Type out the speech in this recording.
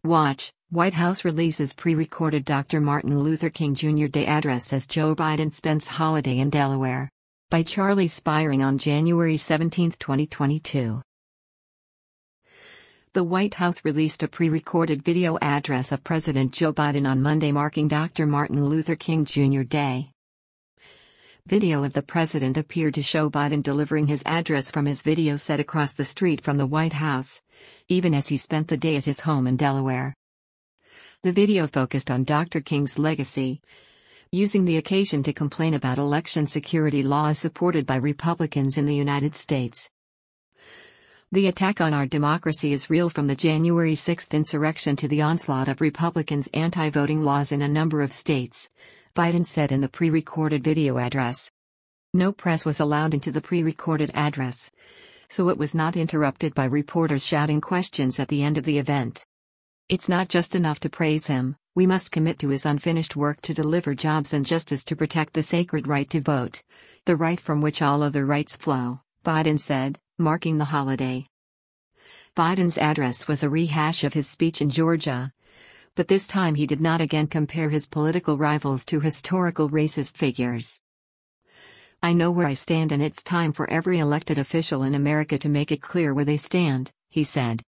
Watch, White House releases pre-recorded Dr. Martin Luther King Jr. Day address as Joe Biden spends holiday in Delaware. By Charlie Spiring on January 17, 2022. The White House released a pre-recorded video address of President Joe Biden on Monday, marking Dr. Martin Luther King Jr. Day. Video of the president appeared to show Biden delivering his address from his video set across the street from the White House, even as he spent the day at his home in Delaware. The video focused on Dr. King's legacy, using the occasion to complain about election security laws supported by Republicans in the United States. The attack on our democracy is real, from the January 6 insurrection to the onslaught of Republicans' anti-voting laws in a number of states, Biden said in the pre-recorded video address. No press was allowed into the pre-recorded address, so it was not interrupted by reporters shouting questions at the end of the event. It's not just enough to praise him, we must commit to his unfinished work to deliver jobs and justice, to protect the sacred right to vote, the right from which all other rights flow, Biden said, marking the holiday. Biden's address was a rehash of his speech in Georgia, but this time he did not again compare his political rivals to historical racist figures. I know where I stand, and it's time for every elected official in America to make it clear where they stand, he said.